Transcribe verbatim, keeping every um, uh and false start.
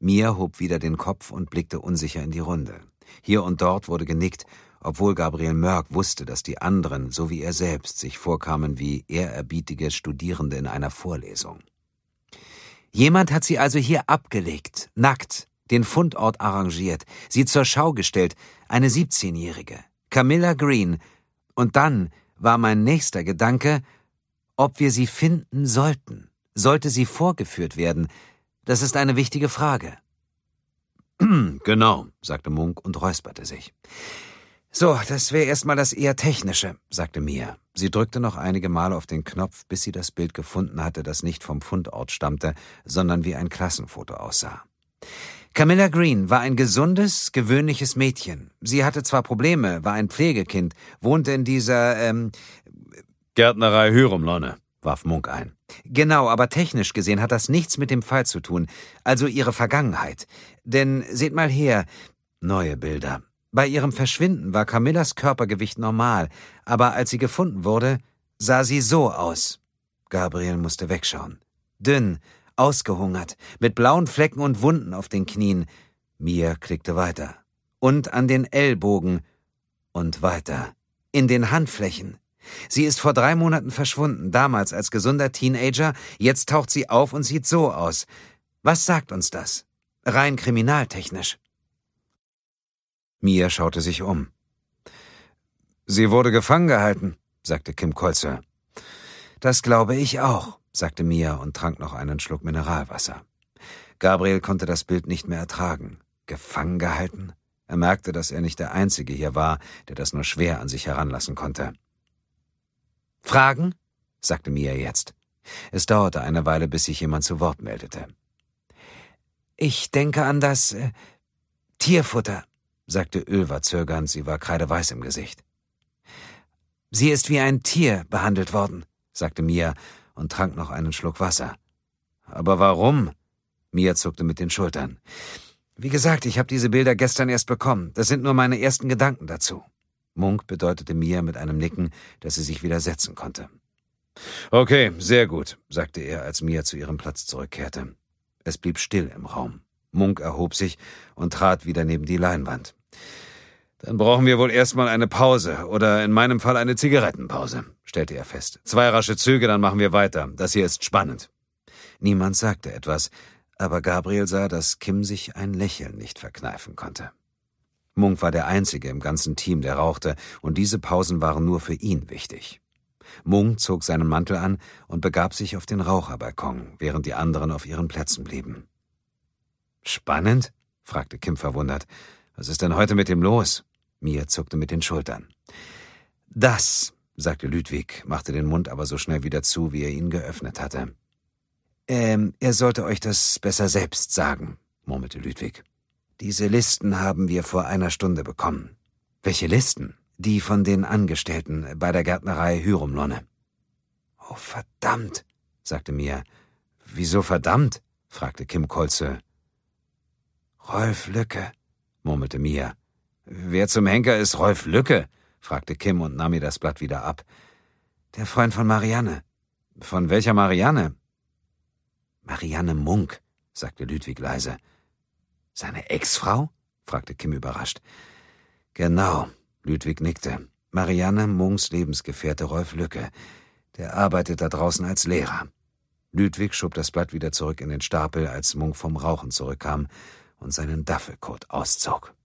Mia hob wieder den Kopf und blickte unsicher in die Runde. Hier und dort wurde genickt, obwohl Gabriel Mörk wusste, dass die anderen, so wie er selbst, sich vorkamen wie ehrerbietige Studierende in einer Vorlesung. Jemand hat sie also hier abgelegt, nackt, den Fundort arrangiert, sie zur Schau gestellt, eine siebzehnjährige, Camilla Green. Und dann war mein nächster Gedanke, ob wir sie finden sollten. Sollte sie vorgeführt werden? Das ist eine wichtige Frage. »Genau«, sagte Munk und räusperte sich. »So, das wäre erstmal das eher Technische«, sagte Mia. Sie drückte noch einige Male auf den Knopf, bis sie das Bild gefunden hatte, das nicht vom Fundort stammte, sondern wie ein Klassenfoto aussah. Camilla Green war ein gesundes, gewöhnliches Mädchen. Sie hatte zwar Probleme, war ein Pflegekind, wohnte in dieser, ähm... Gärtnerei Hürumlonne, warf Munk ein. Genau, aber technisch gesehen hat das nichts mit dem Fall zu tun, also ihre Vergangenheit. Denn, seht mal her, neue Bilder. Bei ihrem Verschwinden war Camillas Körpergewicht normal, aber als sie gefunden wurde, sah sie so aus. Gabriel musste wegschauen. Dünn, ausgehungert, mit blauen Flecken und Wunden auf den Knien. Mia klickte weiter. Und an den Ellbogen. Und weiter. In den Handflächen. Sie ist vor drei Monaten verschwunden, damals als gesunder Teenager. Jetzt taucht sie auf und sieht so aus. Was sagt uns das? Rein kriminaltechnisch. Mia schaute sich um. »Sie wurde gefangen gehalten«, sagte Kim Kolzer. »Das glaube ich auch«, sagte Mia und trank noch einen Schluck Mineralwasser. Gabriel konnte das Bild nicht mehr ertragen. Gefangen gehalten? Er merkte, dass er nicht der Einzige hier war, der das nur schwer an sich heranlassen konnte. »Fragen?«, sagte Mia jetzt. Es dauerte eine Weile, bis sich jemand zu Wort meldete. »Ich denke an das äh, Tierfutter«, sagte Ylva zögernd, sie war kreideweiß im Gesicht. »Sie ist wie ein Tier behandelt worden«, sagte Mia und trank noch einen Schluck Wasser. »Aber warum?«, Mia zuckte mit den Schultern. »Wie gesagt, ich habe diese Bilder gestern erst bekommen. Das sind nur meine ersten Gedanken dazu.« Munk bedeutete Mia mit einem Nicken, dass sie sich wieder setzen konnte. »Okay, sehr gut«, sagte er, als Mia zu ihrem Platz zurückkehrte. Es blieb still im Raum. Munk erhob sich und trat wieder neben die Leinwand. »Dann brauchen wir wohl erstmal eine Pause oder in meinem Fall eine Zigarettenpause«, stellte er fest. »Zwei rasche Züge, dann machen wir weiter. Das hier ist spannend.« Niemand sagte etwas, aber Gabriel sah, dass Kim sich ein Lächeln nicht verkneifen konnte. Munk war der Einzige im ganzen Team, der rauchte, und diese Pausen waren nur für ihn wichtig. Munk zog seinen Mantel an und begab sich auf den Raucherbalkon, während die anderen auf ihren Plätzen blieben. »Spannend?«, fragte Kim verwundert. »Was ist denn heute mit ihm los?« Mia zuckte mit den Schultern. »Das«, sagte Ludwig, machte den Mund aber so schnell wieder zu, wie er ihn geöffnet hatte. »Ähm, er sollte euch das besser selbst sagen«, murmelte Ludwig. »Diese Listen haben wir vor einer Stunde bekommen.« »Welche Listen?« »Die von den Angestellten bei der Gärtnerei Hürumlonne.« »Oh, verdammt«, sagte Mia. »Wieso verdammt?«, fragte Kim Kolze. »Rolf Lücke«, murmelte Mia. »Wer zum Henker ist Rolf Lücke?«, fragte Kim und nahm ihr das Blatt wieder ab. »Der Freund von Marianne.« »Von welcher Marianne?« »Marianne Munk«, sagte Ludwig leise. »Seine Ex-Frau?«, fragte Kim überrascht. »Genau«, Ludwig nickte. »Marianne Munks Lebensgefährte Rolf Lücke. Der arbeitet da draußen als Lehrer.« Ludwig schob das Blatt wieder zurück in den Stapel, als Munk vom Rauchen zurückkam und seinen Duffelcoat auszog.